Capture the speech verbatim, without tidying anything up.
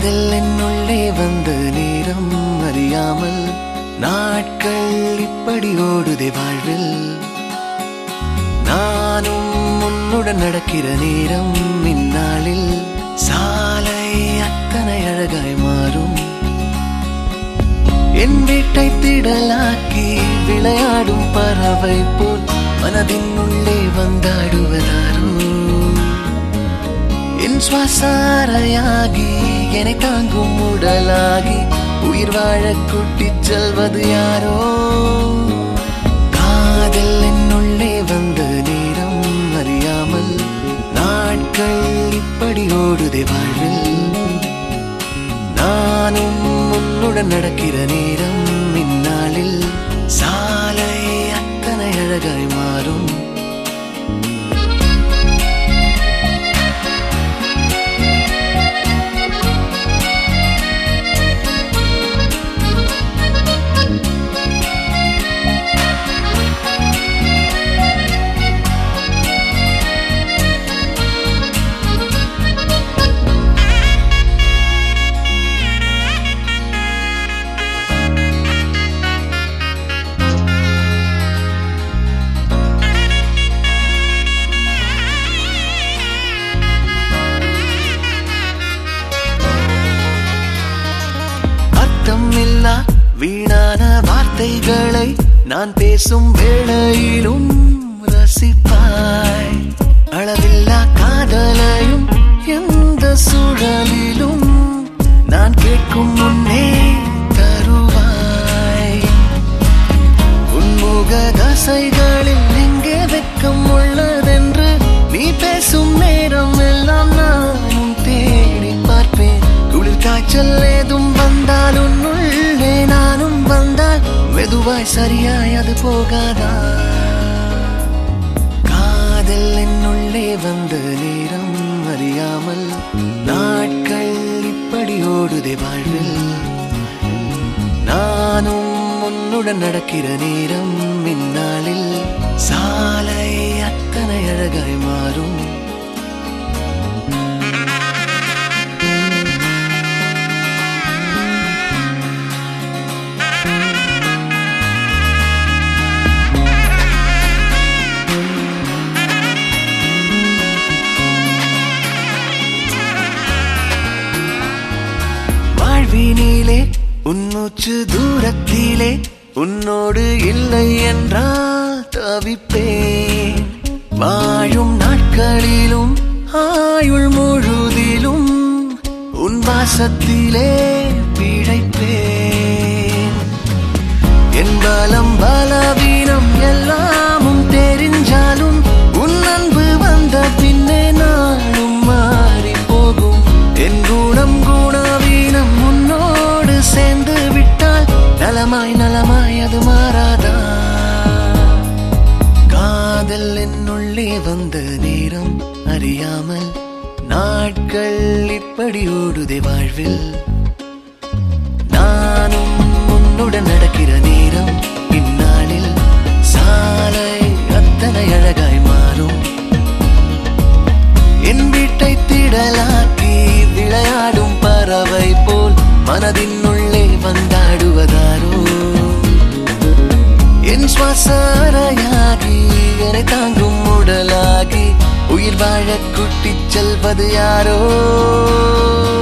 காதல் என்னுள்ளே வந்த நேரம் அறியாமல் நாட்கள் இப்படி ஓடுதே வாழ்வில். நானும் உன்னுடன் நடக்கிற நேரம் இந்நாளில் சாலை அத்தனை அழகாய் மாறும். என் வீட்டை திடலாக்கி விளையாடும் பறவை போல் மனதின் உள்ளே வந்தாடுவதாரோ. என் சுவாசாரையாகி என்னை தாங்கும் உடலாகி உயிர் வாழ கூட்டிச் செல்வது யாரோ. காதல் என்னுள்ளே வந்த நேரம் அறியாமல் நாட்கள் இப்படி ஓடுதே வாழ்வில். நானும் உன்னுடன் நடக்கிற நேரம் இந்நாளில் சாலை அத்தனை அழகாய் மாறும். வீணான வார்த்தைகளை நான் பேசும் வேளையிலும் ரசிப்பாய். அளவில்லா காதலையும் எந்த சூழலிலும் நான் கேட்கும் முன்னே தருவாய். உன்முக தசைகளில் எங்கே வெட்கம் உள்ளதென்று நீ பேசும் நேரம் எல்லாம் நானும் தேடி பார்ப்பேன். குளிர் காய்ச்சல் ஏதும் வந்தால் உன்னுள்ளே நானும் வந்தால் மெதுவாய் சரியாய் அது போகாதா. காதல் என்னுள்ளே வந்த நேரம் அறியாமல் நாட்கள் இப்படி ஓடுதே வாழ்வில். நானும் உன்னுடன் நடக்கிற நேரம் இந்நாளில் சாலை அத்தனை அழகாய் மாறும். வாழ்வினிலே உன்னூச்சு தூரத்திலே உன்னோடு இல்லை என்றால் தவிப்பேன். வாழும் நாட்களிலும் ஆயுள் முழுதிலும் உன் வாசத்திலே பிழைப்பேன். என் பலம் பலவீனம் எல்லாமும் தெரிஞ்சாலும் உன் அன்பு வந்த பின்னே நானும் மாறி போகும். என் குணம் குணவீனம் உன்னோடு சேர்ந்து விட்டால் நலமாய் நலமாய் அது மாறாதா. காதல் என்னுள்ளே வந்த நேரம் அறியாமல் நாட்கள் இப்படி ஓடுதே வாழ்வில். நானும் உன்னுடன் நடக்கிற நேரம் இந்நாளில் சாலை அத்தனை அழகாய் மாறும். என் வீட்டை திடலாக்கி விளையாடும் பறவை போல் மனதின் உள்ளே வந்தாடுவதாரோ. என் சுவாசாரையாகி என்னை தாங்கும் உடலாகி உயிர் வாழ கூட்டிச் செல்வது யாரோ.